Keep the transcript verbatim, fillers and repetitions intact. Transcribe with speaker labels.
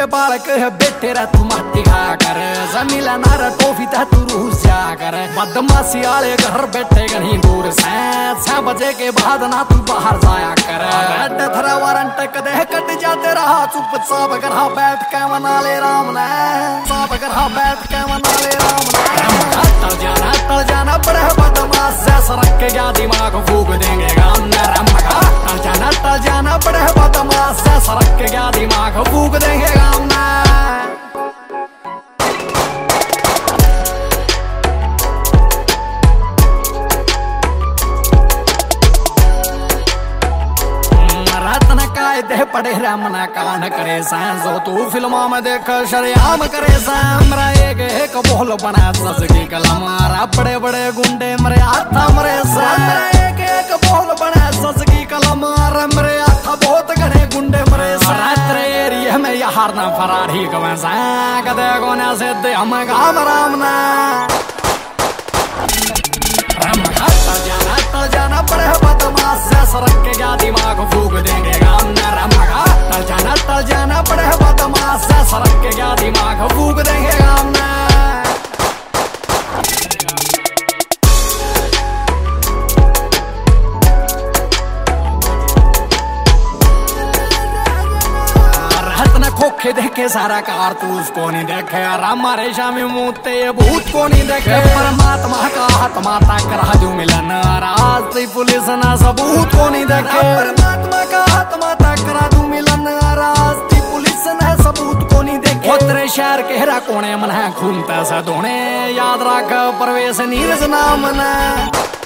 Speaker 1: बालक है बेटे रे तू मत खा कर जमीला नार टोफी ता तू रूह जा कर बदमाशी आले घर बैठे कहीं दूर से छह बजे के बाद ना तू बाहर जाया कर रेड थरा वारंट कदे कट जाते रहा चुपचाप घर बैठ के मना ले राम ने साप घर बैठ के मना ले राम ने टल जाना टल जाना बड़े बदमाश से सरक के गया दिमाग फूक देंगे गाम ने रमगा टल जाना टल जाना बड़े बदमाश से सरक के गया दिमाग फूक देंगे गाम ने दे पड़े रमना कान करे जो तू फिल्मों में देख शरियाम करे मेरा एक एक बोल बना ससकी कलम मारा बड़े बड़े गुंडे मरे हाथा मरे मेरा एक एक बोल बना ससकी कलम मारा मेरे हाथा बहुत घने गुंडे मरे रात्र एरिया में यार ना फरारी कवे कदे कोने से दे हम गाम राम ना जाना टल जाना बड़े बदमाश से सरक के गया दिमाग फूक देंगे गाम ने रमगा टल जाना टल जाना बड़े बदमाश से सरक के गया दिमाग फूक देंगे गाम ने खोखे देखे सारा कारतूस को नहीं देखे हमारे शामी मुँहते ये भूत को नहीं देखे परमात्मा का आत्मा तक राजू मिलन राज पुलिस ना सबूत को नहीं देखे परमात्मा का आत्मा तक राजू मिलन राज पुलिस ना सबूत को नहीं देखे तेरे शहर के हेरा कोने मन है खून पैसा धोने याद रख परवेश नीरज नाम ने